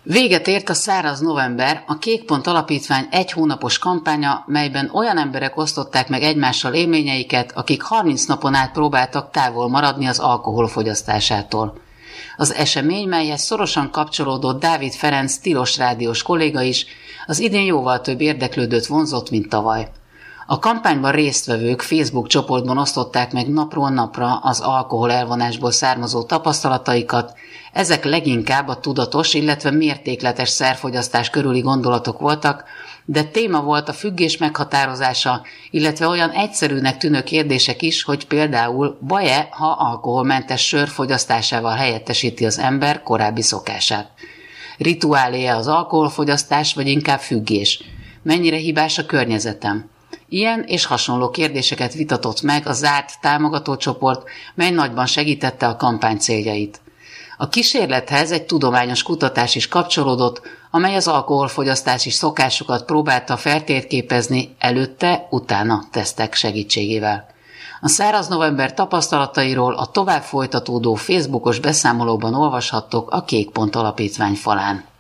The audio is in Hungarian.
Véget ért a száraz november, a Kék.pont Alapítvány egy hónapos kampánya, melyben olyan emberek osztották meg egymással élményeiket, akik 30 napon át próbáltak távol maradni az alkoholfogyasztásától. Az esemény, melyhez szorosan kapcsolódott Dávid Ferenc tilos rádiós kolléga is, az idén jóval több érdeklődőt vonzott, mint tavaly. A kampányban résztvevők Facebook csoportban osztották meg napról napra az alkohol elvonásból származó tapasztalataikat, ezek leginkább a tudatos, illetve mértékletes szerfogyasztás körüli gondolatok voltak, de téma volt a függés meghatározása, illetve olyan egyszerűnek tűnő kérdések is, hogy például baj-e, ha alkoholmentes sör fogyasztásával helyettesíti az ember korábbi szokását. Rituálé-e az alkoholfogyasztás, vagy inkább függés? Mennyire hibás a környezetem? Ilyen és hasonló kérdéseket vitatott meg a zárt támogatócsoport, mely nagyban segítette a kampány céljait. A kísérlethez egy tudományos kutatás is kapcsolódott, amely az alkoholfogyasztási szokásokat próbálta feltérképezni előtte-utána tesztek segítségével. A száraz november tapasztalatairól a tovább folytatódó Facebookos beszámolóban olvashattok a Kék.pont Alapítvány falán.